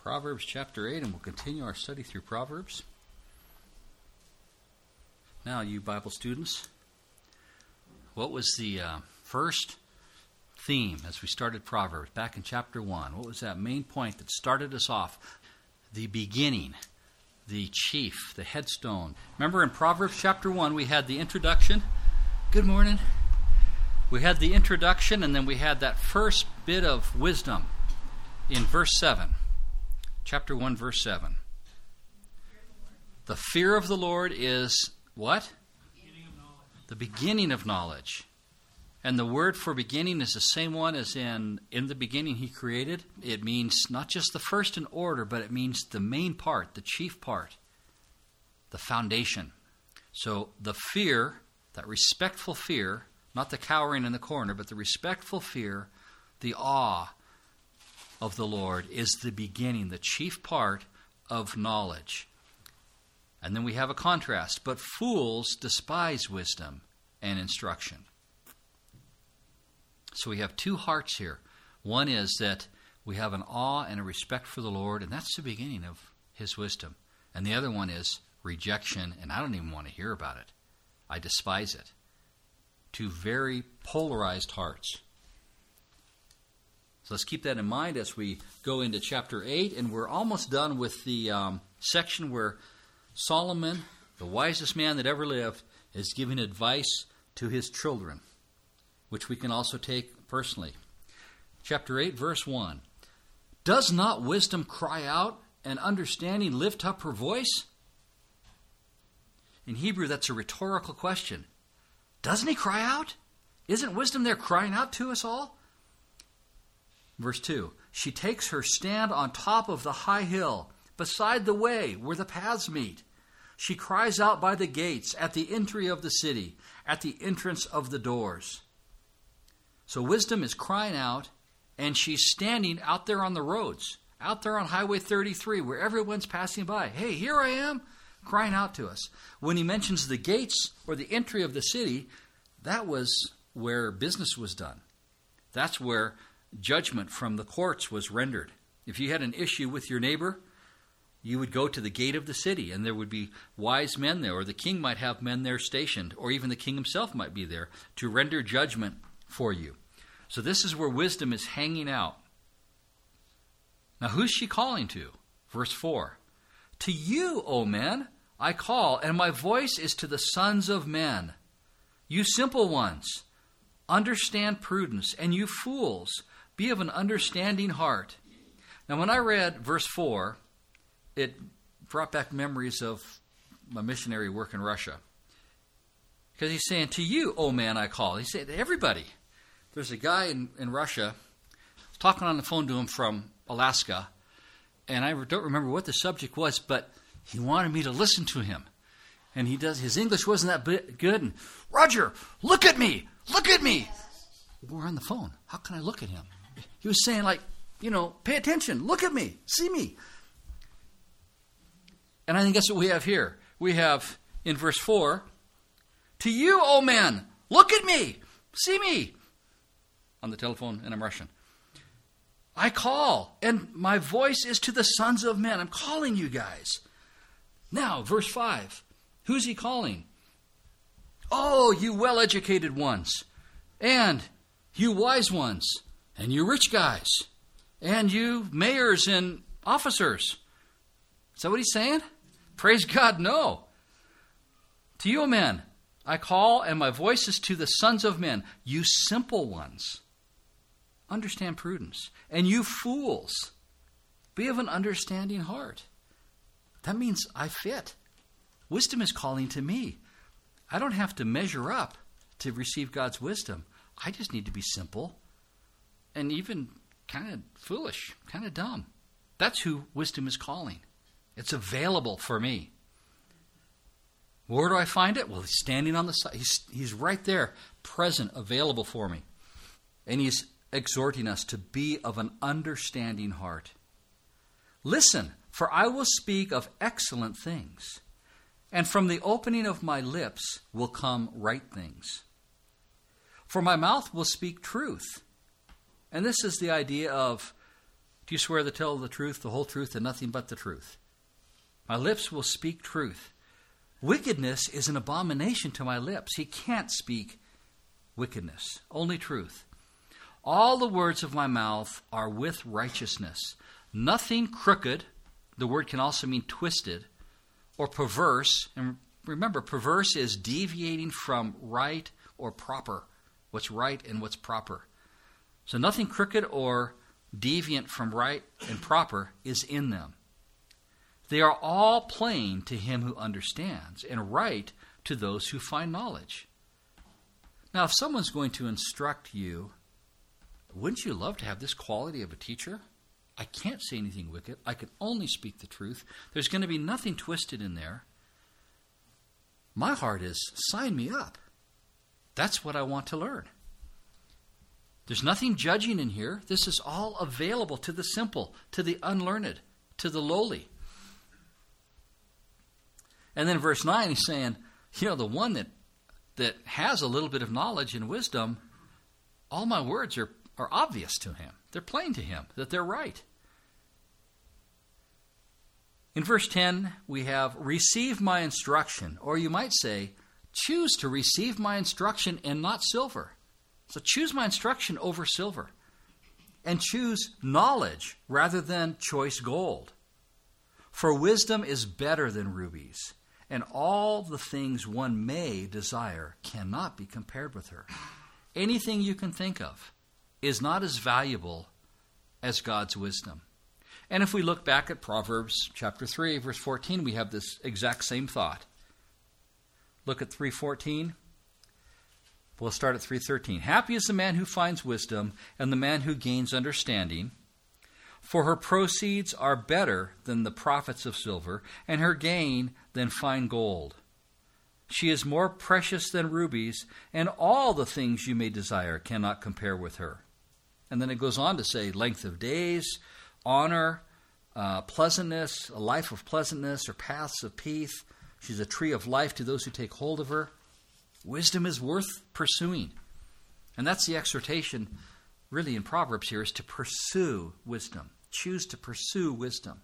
Proverbs chapter 8, and we'll continue our study through Proverbs. Now, you Bible students, what was the first theme as we started Proverbs back in chapter 1? What was that main point that started us off? The beginning, the chief, the headstone. Remember in Proverbs chapter 1, we had the introduction. Good morning. We had the introduction, and then we had that first bit of wisdom in verse 7. Chapter 1, verse 7. The fear of the Lord is what? The beginning of knowledge. And the word for beginning is the same one as in the beginning he created. It means not just the first in order, but it means the main part, the chief part, the foundation. So the fear, that respectful fear, not the cowering in the corner, but the respectful fear, the awe of the Lord is the beginning, the chief part of knowledge. And then we have a contrast. But fools despise wisdom and instruction. So we have two hearts here. One is that we have an awe and a respect for the Lord, and that's the beginning of His wisdom. And the other one is rejection, and I don't even want to hear about it. I despise it. Two very polarized hearts. So let's keep that in mind as we go into chapter 8, and we're almost done with the section where Solomon, the wisest man that ever lived, is giving advice to his children, which we can also take personally. Chapter 8, verse 1. Does not wisdom cry out and understanding lift up her voice? In Hebrew, that's a rhetorical question. Doesn't he cry out? Isn't wisdom there crying out to us all? Verse 2, she takes her stand on top of the high hill, beside the way where the paths meet. She cries out by the gates, at the entry of the city, at the entrance of the doors. So wisdom is crying out, and she's standing out there on the roads, out there on Highway 33, where everyone's passing by. Hey, here I am, crying out to us. When he mentions the gates or the entry of the city, that was where business was done. That's where judgment from the courts was rendered. If you had an issue with your neighbor, you would go to the gate of the city, and there would be wise men there, or the king might have men there stationed, or even the king himself might be there to render judgment for you. So this is where wisdom is hanging out. Now who's she calling to? Verse 4. To you, O men, I call, and my voice is to the sons of men. You simple ones, understand prudence, and you fools, be of an understanding heart. Now, when I read verse 4, it brought back memories of my missionary work in Russia. Because he's saying, to you, O man, I call. He said, to everybody. There's a guy in Russia, I was talking on the phone to him from Alaska, and I don't remember what the subject was, but he wanted me to listen to him. And his English wasn't that good. And, Roger, look at me. Look at me. We're on the phone. How can I look at him? He was saying, pay attention. Look at me. See me. And I think that's what we have here. We have in verse 4, to you, O men, look at me. See me. On the telephone, and I'm Russian. I call, and my voice is to the sons of men. I'm calling you guys. Now, verse 5. Who's he calling? Oh, you well-educated ones, and you wise ones, and you rich guys, and you mayors and officers. Is that what he's saying? Praise God, no. To you, men, I call, and my voice is to the sons of men. You simple ones, understand prudence, and you fools, be of an understanding heart. That means I fit. Wisdom is calling to me. I don't have to measure up to receive God's wisdom. I just need to be simple and even kind of foolish, kind of dumb. That's who wisdom is calling. It's available for me. Where do I find it? Well, he's standing on the side. He's right there, present, available for me. And he's exhorting us to be of an understanding heart. Listen, for I will speak of excellent things, and from the opening of my lips will come right things. For my mouth will speak truth. And this is the idea of Do you swear to tell the truth, the whole truth, and nothing but the truth? My lips will speak truth. Wickedness is an abomination to my lips. He can't speak wickedness, only truth. All the words of my mouth are with righteousness. Nothing crooked, the word can also mean twisted, or perverse. And remember, perverse is deviating from right or proper, what's right and what's proper. So nothing crooked or deviant from right and proper is in them. They are all plain to him who understands, and right to those who find knowledge. Now, if someone's going to instruct you, wouldn't you love to have this quality of a teacher? I can't say anything wicked. I can only speak the truth. There's going to be nothing twisted in there. My heart is, sign me up. That's what I want to learn. There's nothing judging in here. This is all available to the simple, to the unlearned, to the lowly. And then verse 9, he's saying, the one that has a little bit of knowledge and wisdom, all my words are obvious to him. They're plain to him, that they're right. In verse 10, we have, receive my instruction, or you might say, choose to receive my instruction and not silver. So choose my instruction over silver. And choose knowledge rather than choice gold. For wisdom is better than rubies, and all the things one may desire cannot be compared with her. Anything you can think of is not as valuable as God's wisdom. And if we look back at Proverbs chapter 3, verse 14, we have this exact same thought. Look at 3:14. We'll start at 3:13. Happy is the man who finds wisdom and the man who gains understanding. For her proceeds are better than the profits of silver, and her gain than fine gold. She is more precious than rubies, and all the things you may desire cannot compare with her. And then it goes on to say length of days, honor, pleasantness, a life of pleasantness, or paths of peace. She's a tree of life to those who take hold of her. Wisdom is worth pursuing. And that's the exhortation really in Proverbs here, is to pursue wisdom. Choose to pursue wisdom.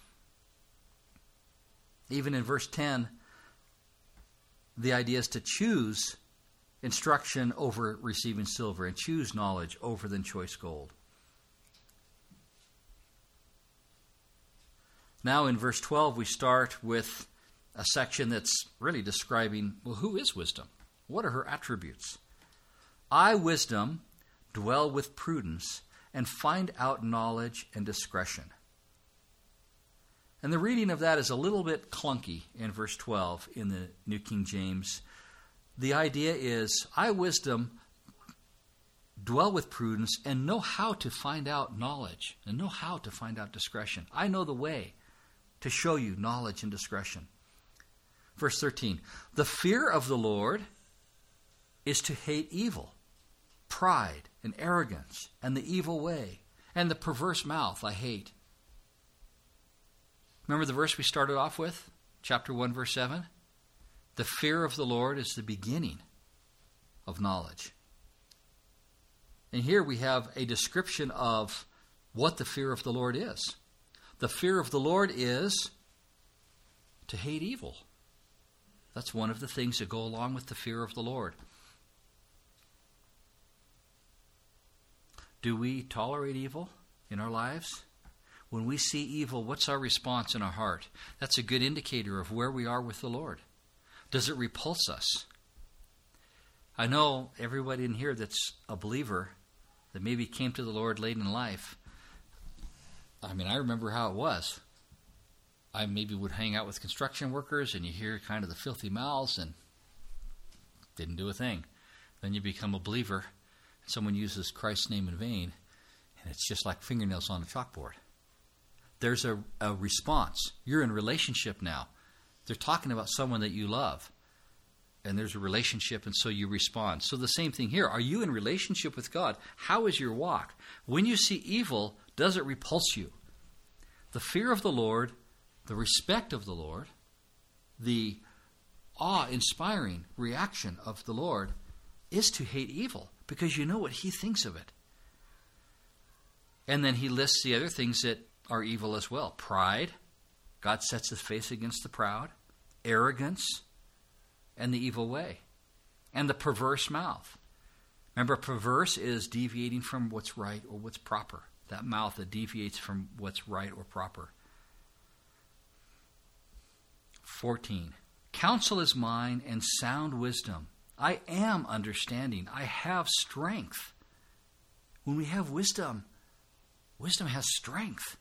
Even in verse 10, the idea is to choose instruction over receiving silver and choose knowledge over than choice gold. Now in verse 12, we start with a section that's really describing, well, who is wisdom? What are her attributes? I, wisdom, dwell with prudence and find out knowledge and discretion. And the reading of that is a little bit clunky in verse 12 in the New King James. The idea is, I, wisdom, dwell with prudence and know how to find out knowledge and know how to find out discretion. I know the way to show you knowledge and discretion. Verse 13, the fear of the Lord is to hate evil, pride and arrogance and the evil way and the perverse mouth I hate. Remember the verse we started off with? Chapter 1, verse 7? The fear of the Lord is the beginning of knowledge. And here we have a description of what the fear of the Lord is. The fear of the Lord is to hate evil. That's one of the things that go along with the fear of the Lord. Do we tolerate evil in our lives? When we see evil, what's our response in our heart? That's a good indicator of where we are with the Lord. Does it repulse us? I know everybody in here that's a believer that maybe came to the Lord late in life. I remember how it was. I maybe would hang out with construction workers and you hear kind of the filthy mouths and didn't do a thing. Then you become a believer and someone uses Christ's name in vain and it's just like fingernails on a chalkboard. There's a response. You're in relationship now. They're talking about someone that you love. And there's a relationship, and so you respond. So the same thing here. Are you in relationship with God? How is your walk? When you see evil, does it repulse you? The fear of the Lord, the respect of the Lord, the awe-inspiring reaction of the Lord is to hate evil because you know what He thinks of it. And then he lists the other things that are evil as well. Pride. God sets his face against the proud. Arrogance. And the evil way. And the perverse mouth. Remember, perverse is deviating from what's right or what's proper. That mouth that deviates from what's right or proper. 14. Counsel is mine and sound wisdom. I am understanding. I have strength. When we have wisdom, wisdom has strength.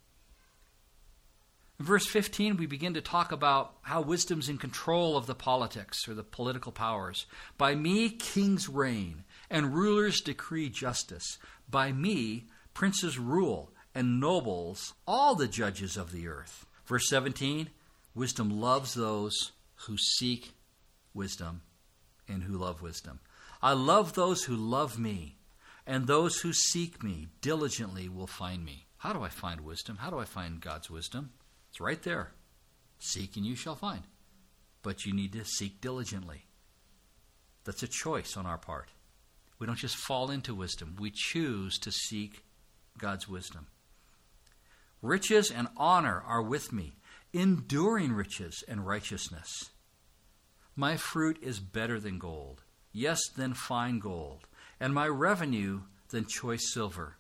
In verse 15, we begin to talk about how wisdom's in control of the politics or the political powers. By me, kings reign, and rulers decree justice. By me, princes rule, and nobles, all the judges of the earth. Verse 17, wisdom loves those who seek wisdom and who love wisdom. I love those who love me, and those who seek me diligently will find me. How do I find wisdom? How do I find God's wisdom? It's right there. Seek and you shall find. But you need to seek diligently. That's a choice on our part. We don't just fall into wisdom. We choose to seek God's wisdom. Riches and honor are with me, enduring riches and righteousness. My fruit is better than gold, yes, than fine gold, and my revenue than choice silver.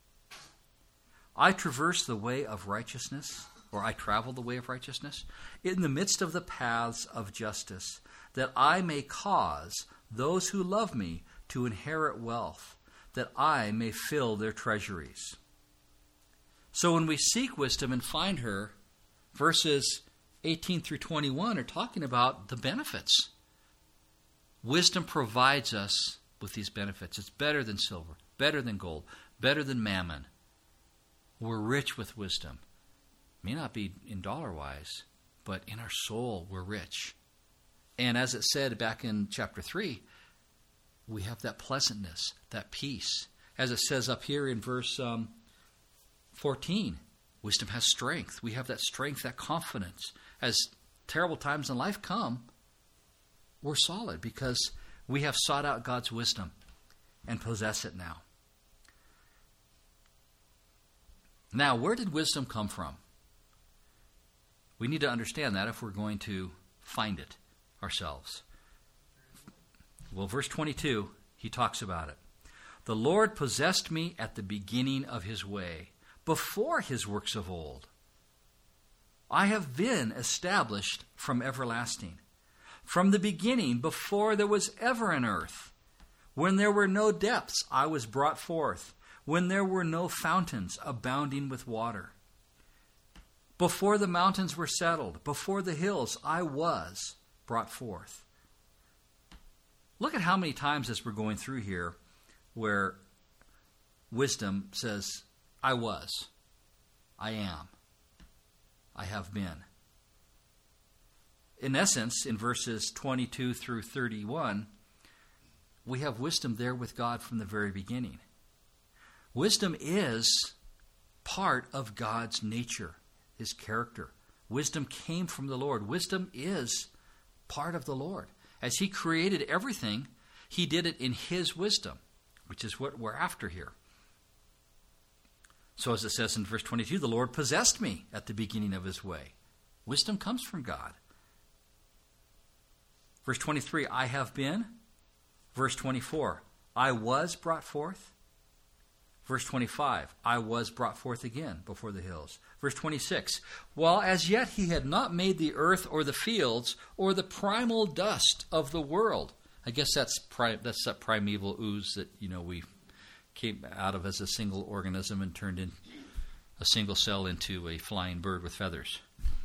I traverse the way of righteousness, or I travel the way of righteousness, in the midst of the paths of justice, that I may cause those who love me to inherit wealth, that I may fill their treasuries. So when we seek wisdom and find her, verses 18 through 21 are talking about the benefits. Wisdom provides us with these benefits. It's better than silver, better than gold, better than mammon. We're rich with wisdom. May not be in dollar-wise, but in our soul we're rich. And as it said back in chapter 3, we have that pleasantness, that peace. As it says up here in verse 14, wisdom has strength. We have that strength, that confidence. As terrible times in life come, we're solid because we have sought out God's wisdom and possess it now. Now, where did wisdom come from? We need to understand that if we're going to find it ourselves. Well, verse 22, he talks about it. The Lord possessed me at the beginning of his way, before his works of old. I have been established from everlasting. From the beginning, before there was ever an earth. When there were no depths, I was brought forth. When there were no fountains abounding with water. Before the mountains were settled, before the hills, I was brought forth. Look at how many times as we're going through here where wisdom says, I was, I am, I have been. In essence, in verses 22 through 31, we have wisdom there with God from the very beginning. Wisdom is part of God's nature, his character. Wisdom came from the Lord. Wisdom is part of the Lord. As he created everything, he did it in his wisdom, which is what we're after here. So as it says in verse 22, the Lord possessed me at the beginning of his way. Wisdom comes from God. Verse 23, I have been. Verse 24, I was brought forth. Verse 25, I was brought forth again before the hills. Verse 26, while as yet he had not made the earth or the fields or the primal dust of the world. I guess that's that primeval ooze that we came out of as a single organism and turned in a single cell into a flying bird with feathers.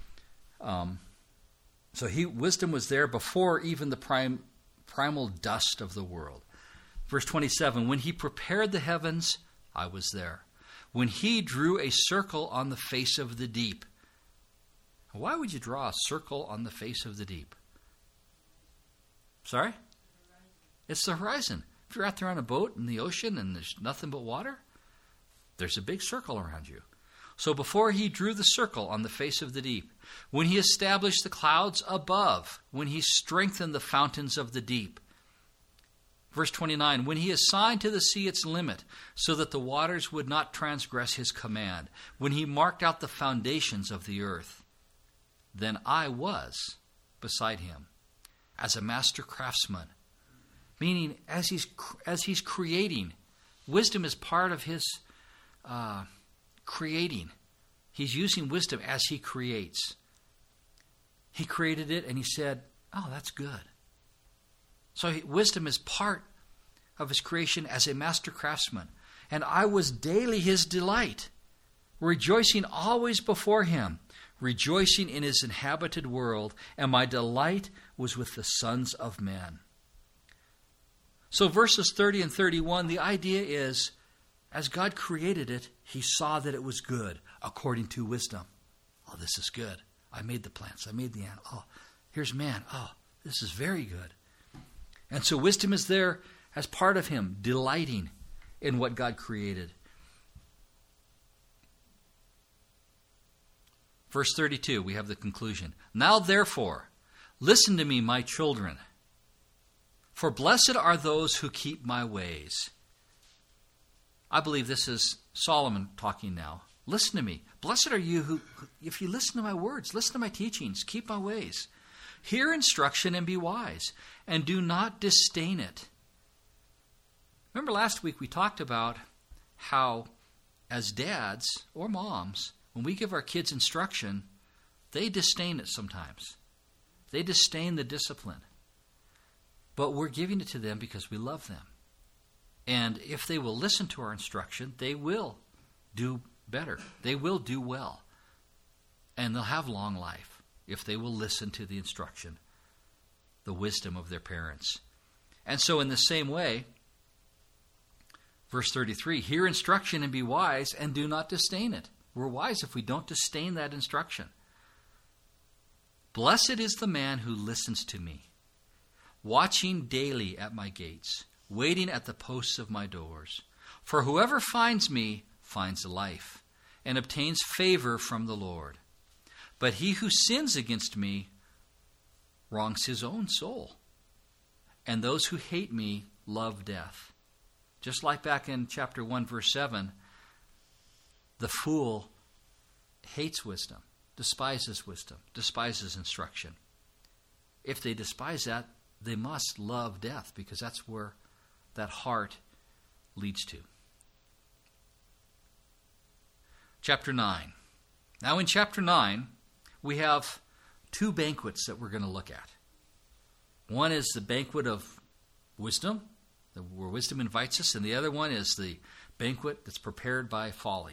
So wisdom was there before even the primal dust of the world. Verse 27, when he prepared the heavens, I was there. When he drew a circle on the face of the deep. Why would you draw a circle on the face of the deep? Sorry? It's the horizon. If you're out there on a boat in the ocean and there's nothing but water, there's a big circle around you. So before he drew the circle on the face of the deep, when he established the clouds above, when he strengthened the fountains of the deep. Verse 29, when he assigned to the sea its limit, so that the waters would not transgress his command, when he marked out the foundations of the earth, then I was beside him as a master craftsman. Meaning, as he's creating, wisdom is part of his creating. He's using wisdom as he creates. He created it and he said, oh, that's good. So wisdom is part of his creation as a master craftsman. And I was daily his delight, rejoicing always before him, rejoicing in his inhabited world, and my delight was with the sons of men. So verses 30 and 31, the idea is, as God created it, he saw that it was good according to wisdom. Oh, this is good. I made the plants. I made the animal. Oh, here's man. Oh, this is very good. And so wisdom is there as part of him, delighting in what God created. Verse 32, we have the conclusion. Now therefore, listen to me, my children, for blessed are those who keep my ways. I believe this is Solomon talking now. Listen to me. Blessed are you who, if you listen to my words, listen to my teachings, keep my ways. Hear instruction and be wise, and do not disdain it. Remember last week we talked about how, as dads or moms, when we give our kids instruction, they disdain it sometimes. They disdain the discipline. But we're giving it to them because we love them. And if they will listen to our instruction, they will do better. They will do well. And they'll have long life if they will listen to the instruction, the wisdom of their parents. And so in the same way, verse 33, hear instruction and be wise, and do not disdain it. We're wise if we don't disdain that instruction. Blessed is the man who listens to me, watching daily at my gates, waiting at the posts of my doors. For whoever finds me finds life, and obtains favor from the Lord. But he who sins against me wrongs his own soul, and those who hate me love death. Just like back in chapter 1, verse 7, the fool hates wisdom, despises instruction. If they despise that, they must love death, because that's where that heart leads to. Chapter 9. Now in chapter 9, we have two banquets that we're going to look at. One is the banquet of wisdom, where wisdom invites us, and the other one is the banquet that's prepared by folly.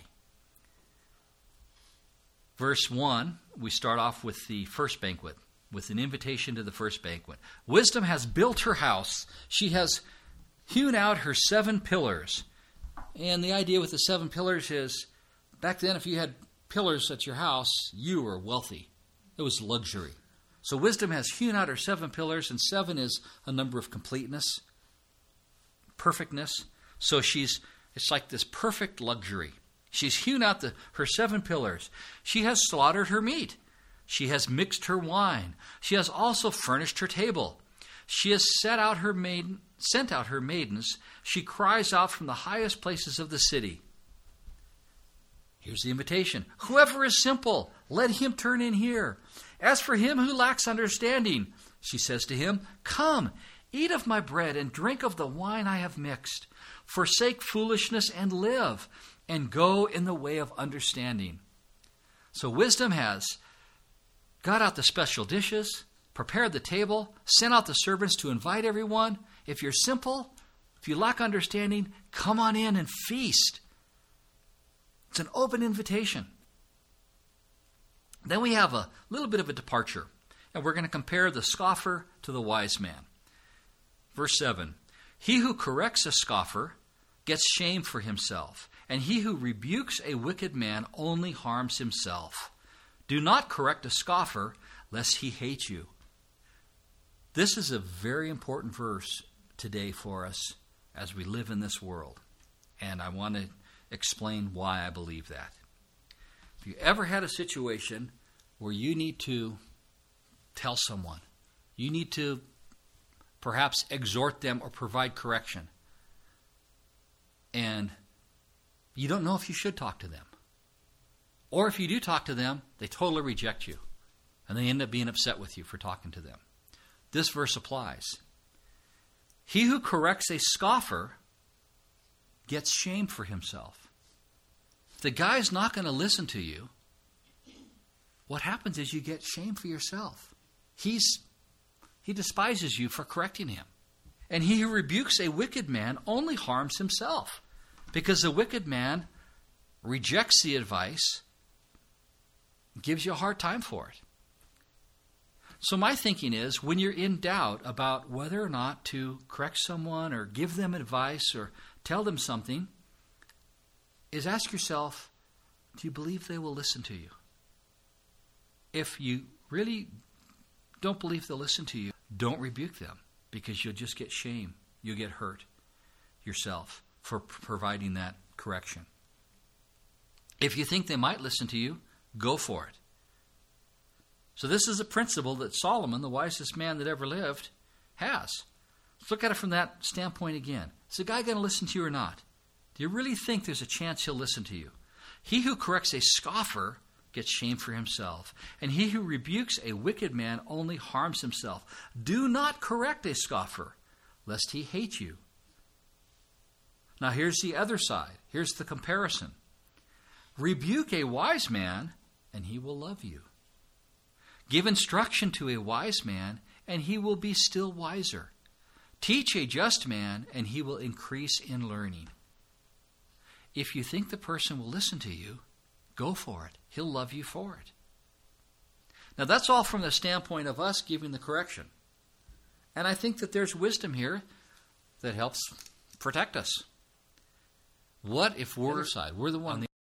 Verse 1, we start off with the first banquet, with an invitation to the first banquet. Wisdom has built her house. She has hewn out her 7 pillars. And the idea with the 7 pillars is, back then if you had pillars at your house, you were wealthy. It was luxury. So wisdom has hewn out her 7 pillars, and 7 is a number of completeness, perfectness. So it's like this perfect luxury. She's hewn out her 7 pillars. She has slaughtered her meat. She has mixed her wine. She has also furnished her table. She has sent out her maidens. She cries out from the highest places of the city. Here's the invitation. Whoever is simple, let him turn in here. As for him who lacks understanding, she says to him, come, eat of my bread and drink of the wine I have mixed. Forsake foolishness and live, and go in the way of understanding. So wisdom has got out the special dishes, prepared the table, sent out the servants to invite everyone. If you're simple, if you lack understanding, come on in and feast. It's an open invitation. Then we have a little bit of a departure, and we're going to compare the scoffer to the wise man. Verse 7, he who corrects a scoffer gets shame for himself, and he who rebukes a wicked man only harms himself. Do not correct a scoffer, lest he hate you. This is a very important verse today for us as we live in this world, and I want to explain why I believe that. If you ever had a situation where you need to tell someone, you need to perhaps exhort them or provide correction. And you don't know if you should talk to them. Or if you do talk to them, they totally reject you. And they end up being upset with you for talking to them. This verse applies. He who corrects a scoffer gets shame for himself. If the guy's not going to listen to you, what happens is you get shame for yourself. He despises you for correcting him. And he who rebukes a wicked man only harms himself, because the wicked man rejects the advice, gives you a hard time for it. So my thinking is, when you're in doubt about whether or not to correct someone or give them advice or tell them something, is ask yourself, do you believe they will listen to you? If you really don't believe they'll listen to you, don't rebuke them, because you'll just get shame. You'll get hurt yourself for providing that correction. If you think they might listen to you, go for it. So this is a principle that Solomon, the wisest man that ever lived, has. Let's look at it from that standpoint again. Is the guy going to listen to you or not? Do you really think there's a chance he'll listen to you? He who corrects a scoffer gets shame for himself, and he who rebukes a wicked man only harms himself. Do not correct a scoffer, lest he hate you. Now here's the other side. Here's the comparison. Rebuke a wise man, and he will love you. Give instruction to a wise man, and he will be still wiser. Teach a just man, and he will increase in learning. If you think the person will listen to you, go for it. He'll love you for it. Now that's all from the standpoint of us giving the correction. And I think that there's wisdom here that helps protect us. What if we're the one on the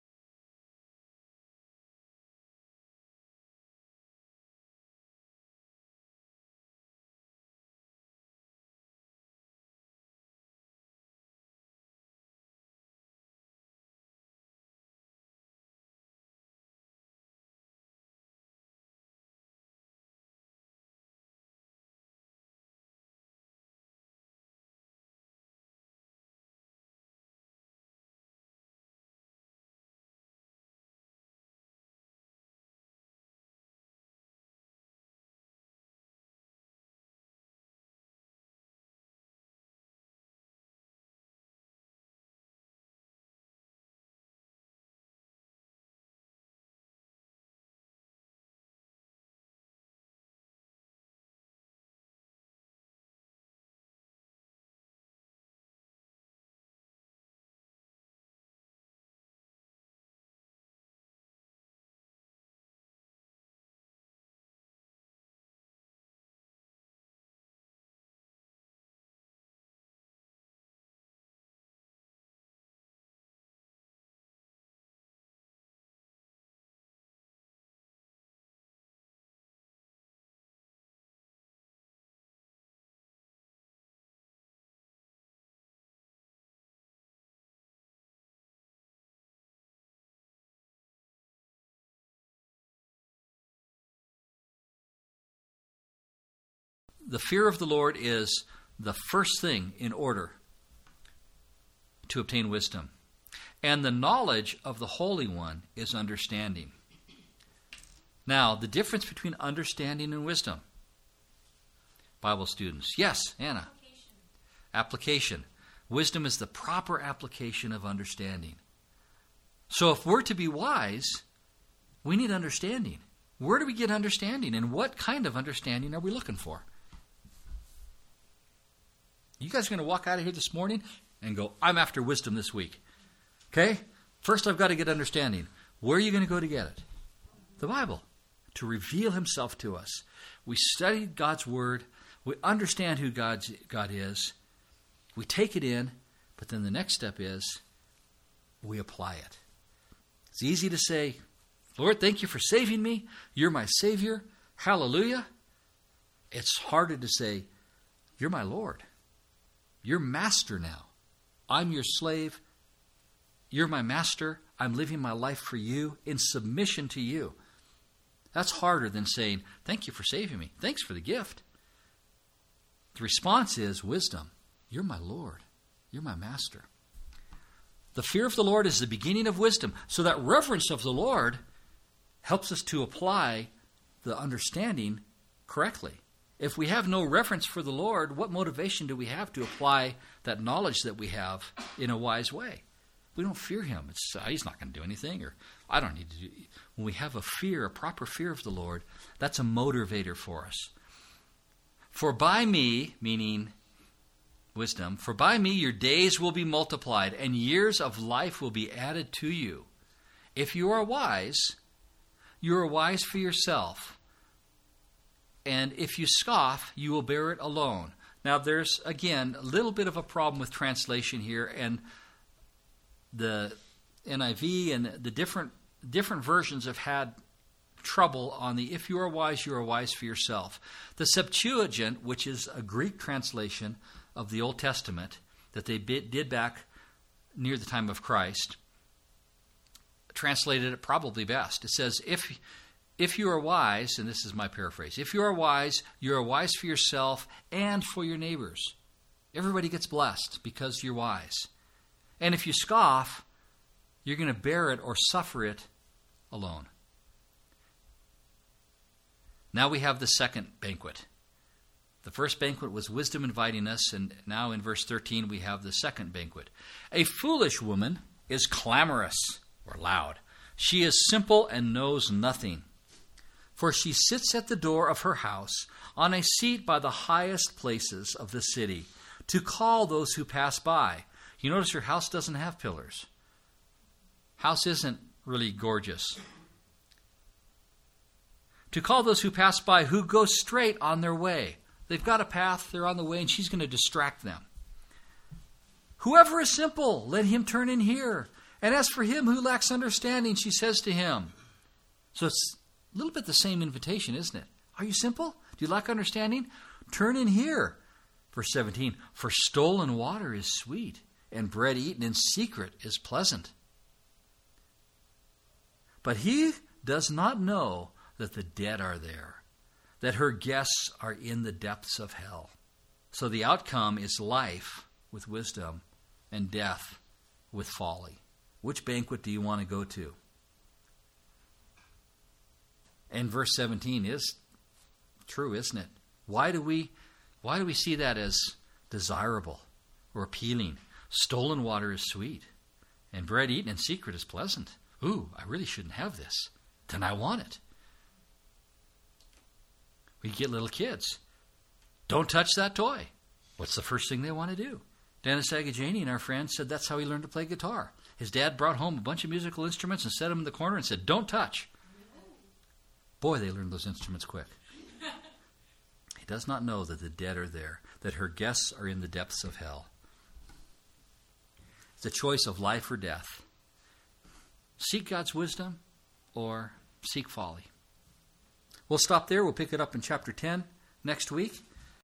The fear of the Lord is the first thing in order to obtain wisdom. And the knowledge of the Holy One is understanding. Now, the difference between understanding and wisdom. Bible students. Yes, Anna. Application. Wisdom is the proper application of understanding. So if we're to be wise, we need understanding. Where do we get understanding? And what kind of understanding are we looking for? You guys are going to walk out of here this morning and go, I'm after wisdom this week. Okay? First I've got to get understanding. Where are you going to go to get it? The Bible. To reveal himself to us. We study God's Word. We understand who God is. We take it in. But then the next step is we apply it. It's easy to say, Lord, thank you for saving me. You're my Savior. Hallelujah. It's harder to say, you're my Lord. You're master now. I'm your slave. You're my master. I'm living my life for you in submission to you. That's harder than saying, thank you for saving me. Thanks for the gift. The response is, wisdom, you're my Lord. You're my master. The fear of the Lord is the beginning of wisdom. So that reverence of the Lord helps us to apply the understanding correctly. If we have no reverence for the Lord, what motivation do we have to apply that knowledge that we have in a wise way? We don't fear him. It's, he's not going to do anything, or I don't need to do. When we have a fear, a proper fear of the Lord, that's a motivator for us. For by me, meaning wisdom, for by me your days will be multiplied, and years of life will be added to you. If you are wise for yourself. And if you scoff, you will bear it alone. Now there's, again, a little bit of a problem with translation here, and the NIV and the different versions have had trouble on the if you are wise for yourself. The Septuagint, which is a Greek translation of the Old Testament that they did back near the time of Christ, translated it probably best. It says, if you are wise, and this is my paraphrase, if you are wise for yourself and for your neighbors. Everybody gets blessed because you're wise. And if you scoff, you're going to bear it or suffer it alone. Now we have the second banquet. The first banquet was wisdom inviting us, and now in verse 13 we have the second banquet. A foolish woman is clamorous or loud. She is simple and knows nothing. For she sits at the door of her house on a seat by the highest places of the city to call those who pass by. You notice her house doesn't have pillars. House isn't really gorgeous. To call those who pass by who go straight on their way. They've got a path, they're on the way, and she's going to distract them. Whoever is simple, let him turn in here. And as for him who lacks understanding, she says to him. So it's a little bit the same invitation, isn't it? Are you simple? Do you lack understanding? Turn in here. Verse 17, for stolen water is sweet, and bread eaten in secret is pleasant. But he does not know that the dead are there, that her guests are in the depths of hell. So the outcome is life with wisdom and death with folly. Which banquet do you want to go to? And verse 17 is true, isn't it? Why do we see that as desirable or appealing? Stolen water is sweet, and bread eaten in secret is pleasant. Ooh, I really shouldn't have this. Then I want it. We get little kids. Don't touch that toy. What's the first thing they want to do? Dennis Agajani and our friend said that's how he learned to play guitar. His dad brought home a bunch of musical instruments and set them in the corner and said, don't touch. Boy, they learned those instruments quick. He does not know that the dead are there, that her guests are in the depths of hell. It's a choice of life or death. Seek God's wisdom or seek folly. We'll stop there. We'll pick it up in chapter 10 next week.